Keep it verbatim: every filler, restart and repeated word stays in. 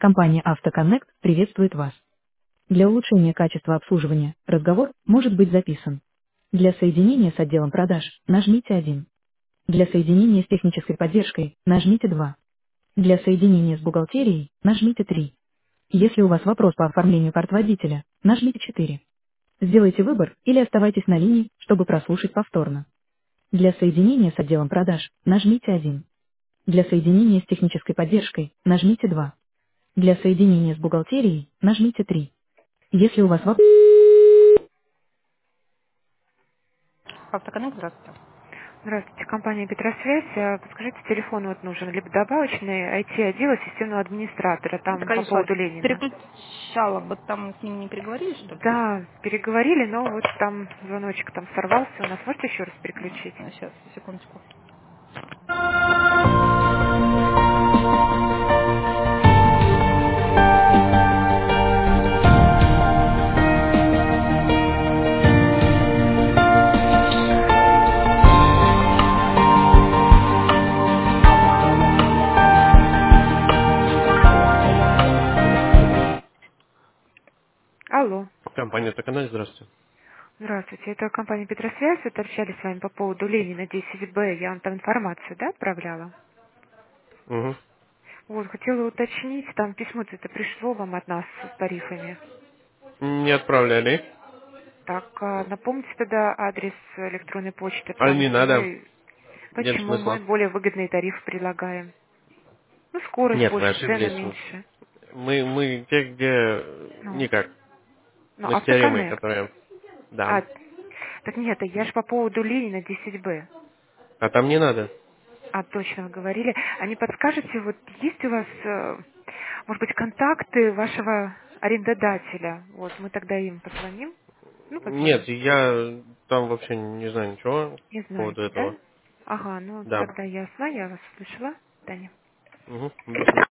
Компания «Автоконнект» приветствует вас. Для улучшения качества обслуживания разговор может быть записан. Для соединения с отделом продаж нажмите один. Для соединения с технической поддержкой нажмите два. Для соединения с бухгалтерией нажмите три. Если у вас вопрос по оформлению портводителя, нажмите четыре. Сделайте выбор или оставайтесь на линии, чтобы прослушать повторно. Для соединения с отделом продаж нажмите один. Для соединения с технической поддержкой нажмите два. Для соединения с бухгалтерией нажмите три. Если у вас вопрос... Автоконнект, здравствуйте. Здравствуйте, компания Петросвязь. Э, Подскажите, телефон вот нужен, либо добавочный ай ти-отдела системного администратора, Это, там по конечно, поводу Ленина. переключала бы, там с ним не переговорили, что ли? Да, переговорили, но вот там звоночек там сорвался у нас. Можете еще раз переключить? Сейчас, секундочку. Алло. Компания Токанай, здравствуйте. Здравствуйте, это компания Петросвязь. Вот общались с вами по поводу Ленина десять бэ. Я вам там информацию, да, отправляла? Угу. Вот, хотела уточнить, там письмо-то это пришло вам от нас с тарифами. Не отправляли. Так, а напомните тогда адрес электронной почты, А потому не что надо. мы... Нет Почему мы смысла. более выгодные тарифы предлагаем? Ну, скорость Нет, вы больше, цены ошиблись. меньше. Мы, мы те, где Ну, никак. ну, Мы с теоремой, автоконнект. которые... Да. А, так нет, я ж по поводу Ленина десять бэ. А там не надо. А, точно, вы говорили. А не подскажете, вот есть у вас, э, может быть, контакты вашего арендодателя? Вот, мы тогда им позвоним. Ну, Нет, позвоним. я там вообще не знаю ничего Не по поводу знаете, да? этого. Ага, ну, Да. тогда ясно, я вас слышала. Таня. Угу. До свидания.